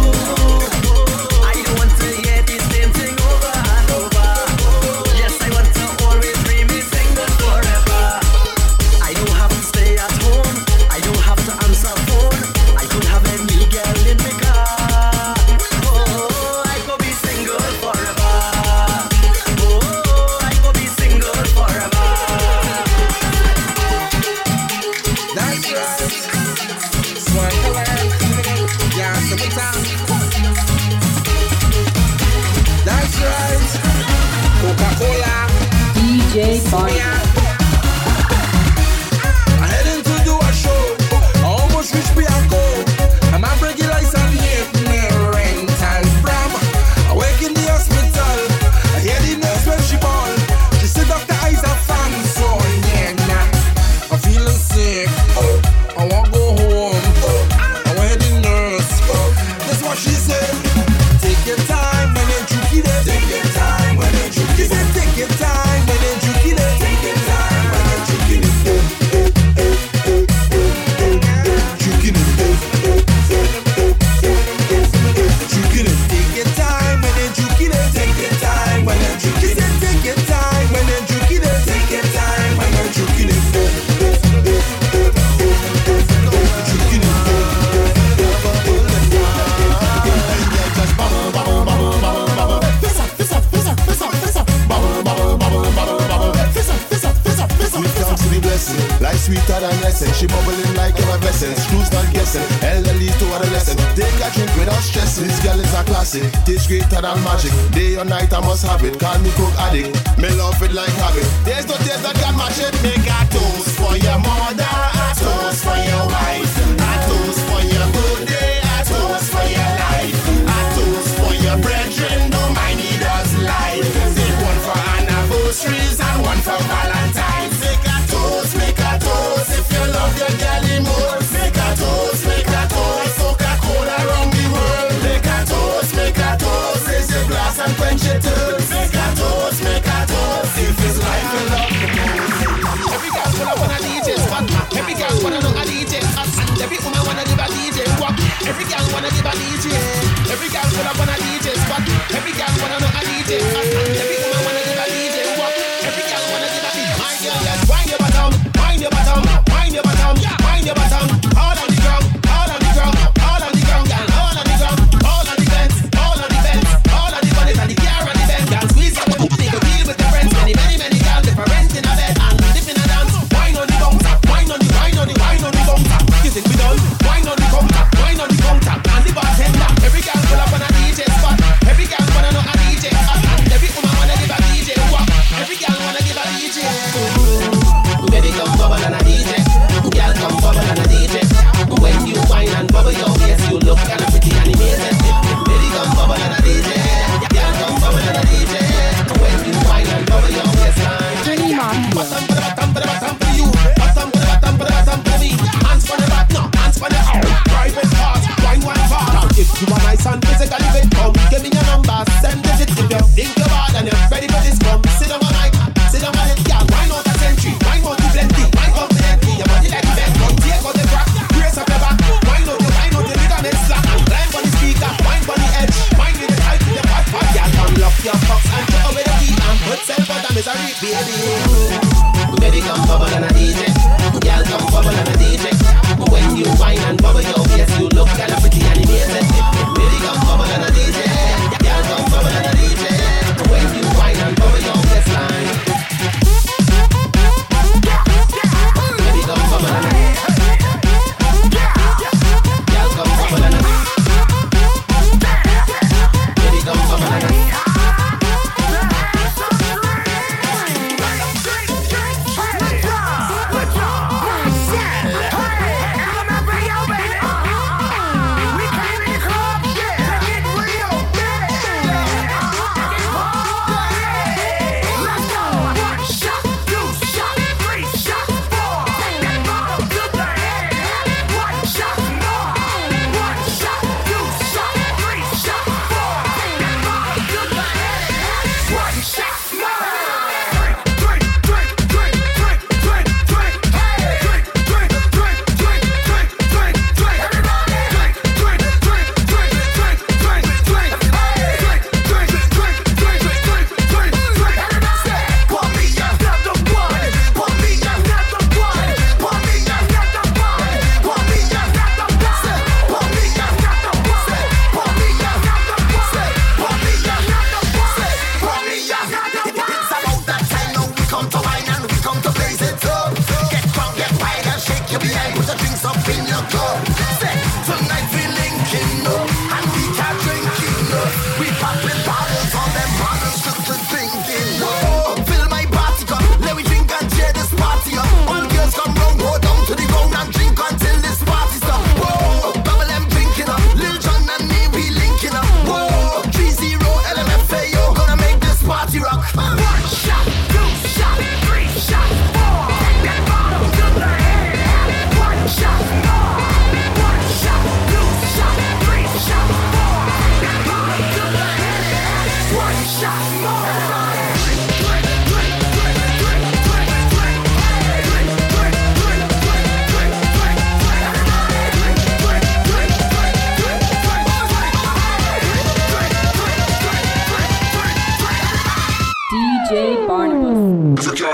I don't want to hear the same thing over and over. Yes, I want to always remain single forever. I don't have to stay at home. I don't have to answer phone. I could have any girl in my car. Oh, I could be single forever. Oh, I could be single forever. That's right. Swankaland. Yeah, summertime. That's right. Coca-Cola. DJ Bonzo. I heading to do a show. I almost reached Bianco. I'm a regular and hit me rental from. I wake in the hospital. I hear the nurse when she ball. She said Dr. Eyes are fan. So yeah, nah. I'm feeling sick. I want go home. I went the nurse. That's what she said. Take your time when you're juking it. Take your time when you're juking it. She said take your time when you're juking it. Take your time when you're juking it. Juking it. Juking it. Take your time when you're juking it. Take your time when you're juking it. She said take your time when you're juking it. Take your time when you're juking it. Juking it. Just bubble, bubble, bubble, bubble, bubble. Fizz up, fizz up, fizz up, fizz up, fizz up. Bubble, bubble, bubble, bubble, bubble. Fizz up, fizz up, fizz up, fizz up. Sweet comes to the blessing, life sweeter than lesson. She bubbling like effervescent, screws not guessing. Elderly to adolescent, take a drink without stressing. This girl is a classic, tastes greater than magic. Day or night I must have it, call me coke addict. Me love it like habit. There's no taste that can match it. Make a toast for your mother, a toast for your wife, a toast for your good day, a toast for your life, a toast for your brethren. Don't mind he does life. Take one for anniversaries and one for Valentine's. Make a toast, make a toast. If you love your girl more, make a toast, make a toast. Coca-Cola around the world. Make a toast, make a toast. Raise your glass and quench your thirst. Make a toast, make a toast. If it's life you love the most. Every girl wanna DJ spot. Every girl wanna know a DJ spot. Every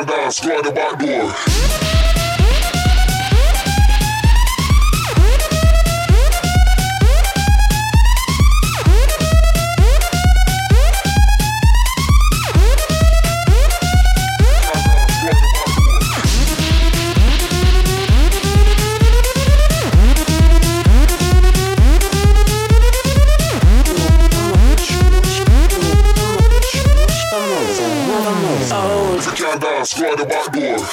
can't dance, go out the back door. Squad the back door.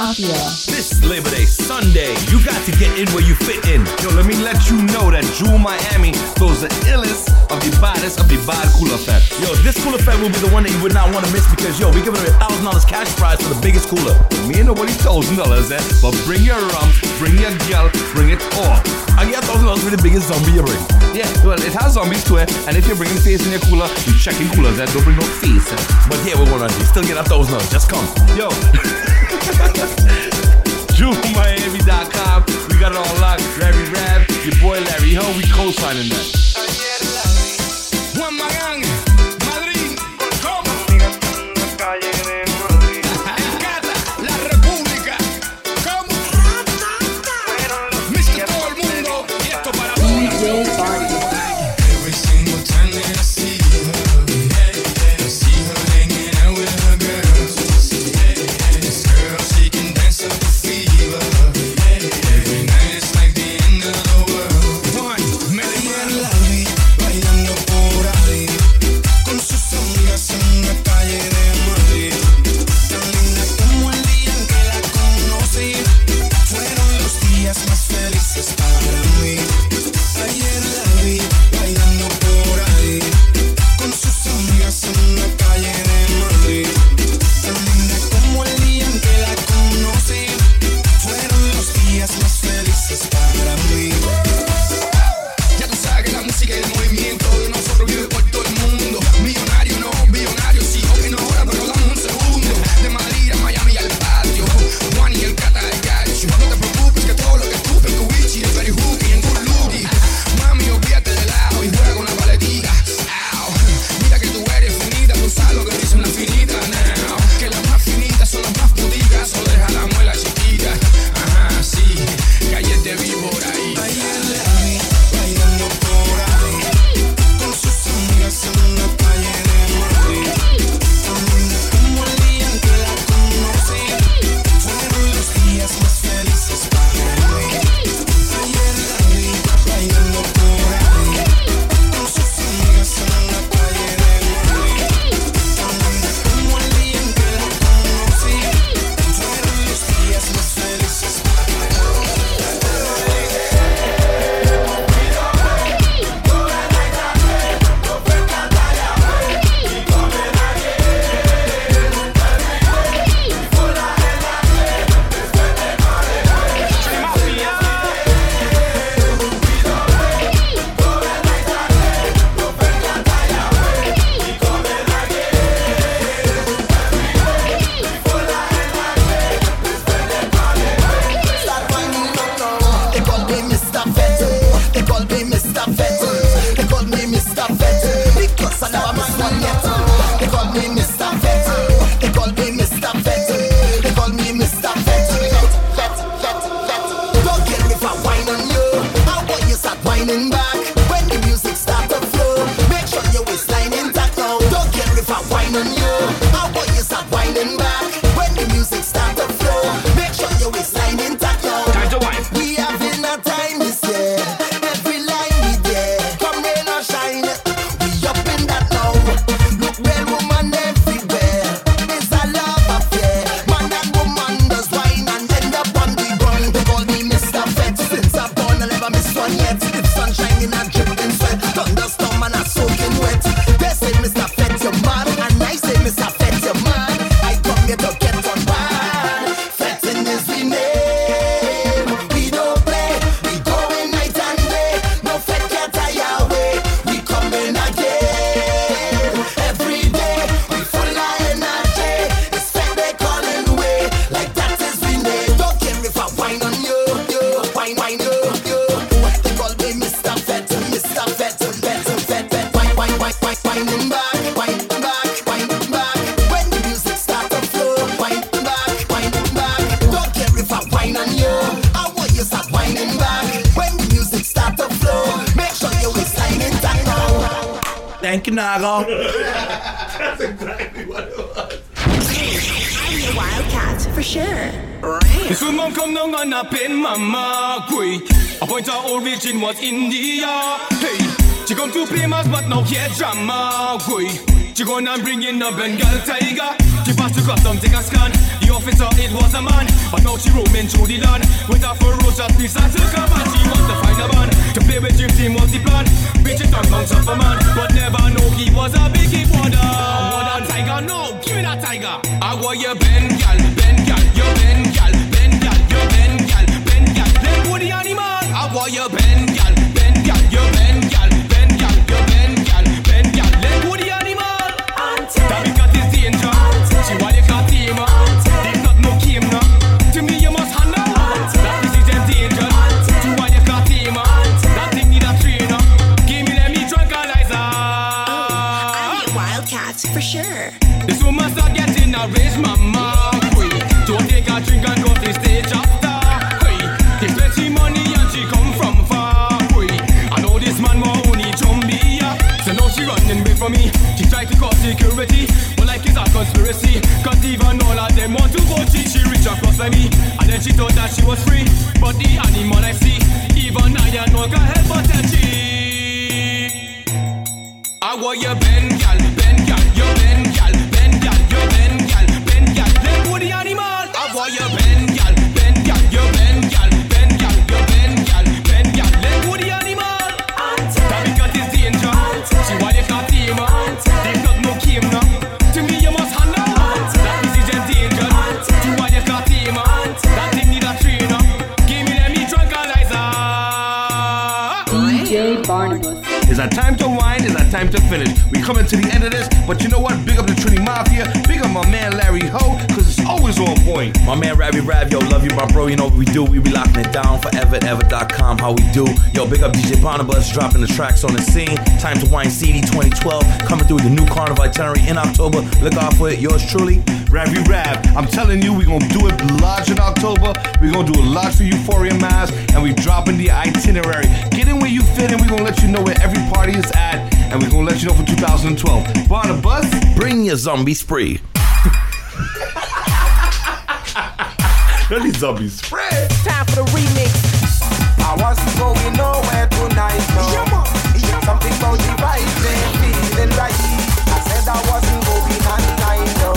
Mafia. This Labor Day, Sunday, you got to get in where you fit in. Yo, let me let you know that Jewel Miami throws the illest of the baddest of the bad Cool Effect. Yo, this Cool Effect will be the one that you would not want to miss because, yo, we're giving away $1,000 cash prize for the biggest cooler. Me ain't nobody $1,000, but bring your rum, bring your girl, bring it all. I get $1,000 for the biggest zombie you bring. Yeah, well, it has zombies too, and if you're bringing face in your cooler, you checking coolers, don't bring no face. But here we're gonna still get $1,000. Just come. Yo. JewelMiami.com. We got it all locked. Larry Rav, your boy Larry Ho, we co-signing that. Juan Magán, Madrid, ¿cómo? Encata, la República, ¿cómo? Mr. Todo el mundo, y esto para DJ Barney. Every single time that I see her, I see her hanging out with her girls. This girl, she can dance up a fever. Every night it's like the end of the world. Me tiene la vida bailando por ahí, con sus amigas en la calle de Madrid. Tan linda como el día en que la conocí, fueron los días más felices para mí. Ayer la vi bailando por ahí, con sus amigas en la calle de Madrid. Tan linda como el día en que la conocí, fueron los días más felices para mí. Ya tú sabes que la música y el movimiento de nosotros vive por todo el mundo. Millonario no, billonario sí, ok no ahora, pero dame un segundo. De Madrid a Miami al patio, Juan y el Cata del Gacho. No te preocupes que todo lo que escupe tu bichi es very hooky en good looky. Mami, olvídate de lado y juega con la paletica. Ow. Mira que tú eres finita, tú sabes lo que dicen las finitas now. Que las más finitas son las más puticas, o deja la muela chiquita. Ajá, sí, que ayer te vi por ahí. Ayer la vi bailando por ahí, con sus amigas en la calle de Madrid. Tan linda como el día en que la conocí, fueron los días más felices para mí. Ayer la vi bailando por ahí, con sus amigas en la calle de Madrid. Tan linda como el día en que la conocí, fueron los días más felices para mí. They call me Mr. Fett. They call me Mr. Fett. They call me Mr. Fett. Because I never miss one yet. They call me Mr. Fett. They call me Mr. Fett. They call me Mr. Fett. Fett, fett, fett. Don't get me for wine on you. How about you start whining back? When the music start to flow, make sure your waistline intact now. Don't get me for wine on you. How about you start whining back? When the music start to flow, make sure your waistline intact now. We having a time this year. Every line we there. Come rain or shine, we up in that now. Look well, woman everywhere. It's a love affair. Man and woman does wine and end up on the ground. They call me Mr. Fett. Since I'm born, I never miss one yet. It's sunshine and dripping sweat, thunderstorm and a soaking wet. They say Mr. Fett, you're mad, and I say Mr. Fett, you're mad. I come here to get on bad. Fetting is we name. We don't play. We going night and day. No fed get away. We coming again. Every day we full of energy. It's fed they calling away. Like that is we name. Don't care if I whine on you. Whine, whine, you. They call me Mr. Fett. Mr. Fett, Fett, Fett, Fett. Whine, whine, whine, whine, whining back. Whine back, whine back. When the music start to flow. Whine back, whine back. Don't care if I whine on you. I want you start whining back. When the music start to flow, make sure your waistline intact now. Thank you, Nago. That's exactly what it was. I'm the Wildcat, for sure. This woman come down and a pen mama quay. A point of origin was India. Hey, she come to famous but now here drama quay. She gonna bring in a Bengal tiger. She pass the custom, take a scan. The officer, it was a man. But now she roaming through the land with a ferocious piece of silk and she wants to find a man to play with Jim Team was the plan. Bitch it down bounce up a man, but never know he was a biggie wonder. I want a tiger, no, give me that tiger. I want your Ben gal, you Ben gal, you Ben gal, you Ben gal, then who the animal? I want your Ben gal, you Ben gal, you Ben gal, then who the animal? That because it's danger, she want you can't tame her. There's not no game now. To me you must handle that this is danger. To why you can't tame her. That thing need a trainer. Give me let me tranquilize her. I'll be a wildcat for sure. This woman start getting a rage, mama. Hey, don't take a drink and go to the stage after. Hey, they plenty money and she come from far. Hey, I know this man more only Chumbia. So now she running away from me. She try to call security, but like it's a conspiracy. Cause even all of them want to go cheat. She reach across like me, and then she thought that she was free. But the animal I see, even I know can help but tell she. I want your Ben gal, you Ben gal, you Ben gal, then who the animal? I want your Ben gal, you Ben gal, you then who the animal? That because it's danger, she want you can't tame her. There's not no game now. To me you must handle that this is danger. To why you can't tame her. That thing need a trainer. Give me let me tranquilize her. DJ Barnabas. Is that time to wind? Is that time to finish? We coming to the end of this, but you know what? Big up the Trinity Mafia. Big up my man Larry Ho, cause it's always on point. My man Ravi Rav, yo, love you, my bro. You know what we do? We be locking it down forever, ever.com. How we do? Yo, big up DJ Barnabas, dropping the tracks on the scene. Time to Wine CD 2012, coming through with the new Carnival itinerary in October. Look out for it. Yours truly, Ravi Rav. I'm telling you, we gonna do it large in October. We gonna do a lot for Euphoria Mass, and we dropping the itinerary. Get in where you fit, and we gonna let you know where every party is at, and we gonna let you know for 2012. Barnabas, bring your zombie spree. Really zombie spray. Time for the remix. I wasn't going nowhere tonight, no. Something about the vibes ain't feeling right. I said I wasn't going and I know.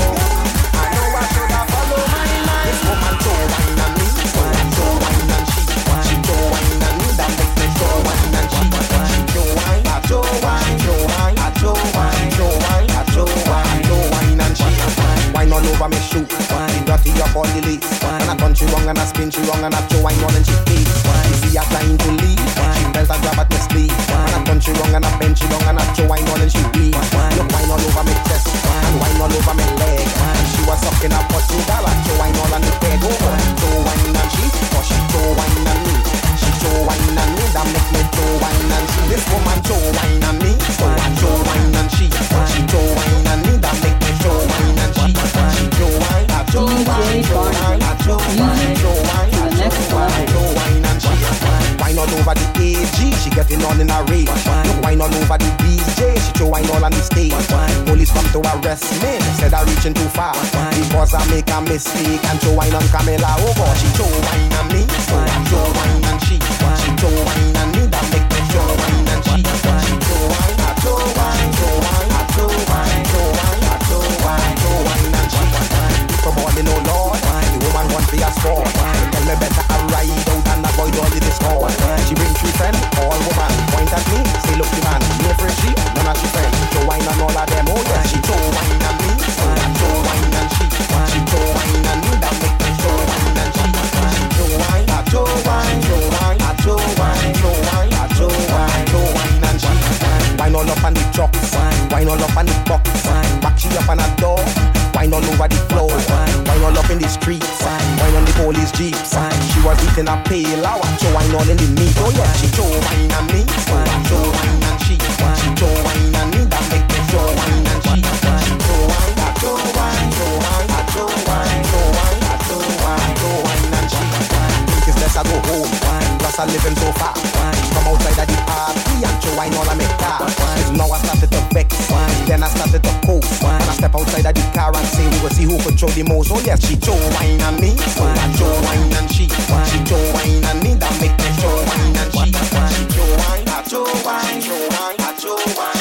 I know I should have followed my mind. This woman so wine and me, so wine and she so wine and me, that make me so wine and she so wine, I so wine, so wine, I so wine, so wine, I so wine, so wine and she wine all over me shoe. Dirty up all the lace. And I punch you wrong and I spin you wrong and I throw wine on and she face. You see her trying to leave. She felt a grab at my sleeve. And I punch you wrong and I bend you wrong and I throw wine on and she weave. Look wine all over my chest and wine all over my leg. And she was sucking up for $2. Throw wine all on the bed. Throw wine and she, or she throw wine on me. She throw wine on me, that make me throw wine and she. This woman throw wine on me, so I throw wine and she. She throw wine on me, that make me throw wine and she. She throw wine, I throw wine, throw wine, I throw wine, throw wine, I throw wine, throw wine and she. Wine all over the AG, she getting on in a rage. Look wine all over the DJ, she throw wine all on the stage. Police come to arrest me, said I reaching too far because I make a mistake and throw wine on Camilla. Oh God, she throw wine on me, so I throw wine and she throw wine on me, that make me throw wine and she throw wine, I throw wine, throw wine, I throw wine, throw wine, I throw wine, throw wine and she. People balling, oh Lord, the woman want to be a sport. Tell me better I ride out and avoid all the discord. She bring 3 friends, all woman, point at me, say look the man, me afraid she, none of she friends. Throw wine on all of them, oh yeah, she throw wine on me, so I throw wine and she throw wine on me, that make me throw wine and she throw wine, I throw wine, throw wine, I throw wine, throw wine, I throw wine, throw wine and she wine all up on the trucks, wine all up on the box, back she up on a door, wine all over the floor, wine all up in the streets, wine on the police jeeps. She was eating a pail, I watch her wine all in the meat. Oh yeah, she throw wine on me, so I throw wine and she throw wine on me, that make me throw wine and she throw wine, I throw wine, throw wine, I throw wine, throw wine, I throw wine, throw wine and she think it's less I go home, plus I living so far. Come outside of the party and throw wine all on my car. Cause now I started to vex, then I started to cope. And I step outside of the car and say we will see who could throw the most. Oh yes, she throw wine on me, so I throw wine and she throw wine on me, that make me throw wine and she throw wine, I throw wine, throw wine, I throw wine.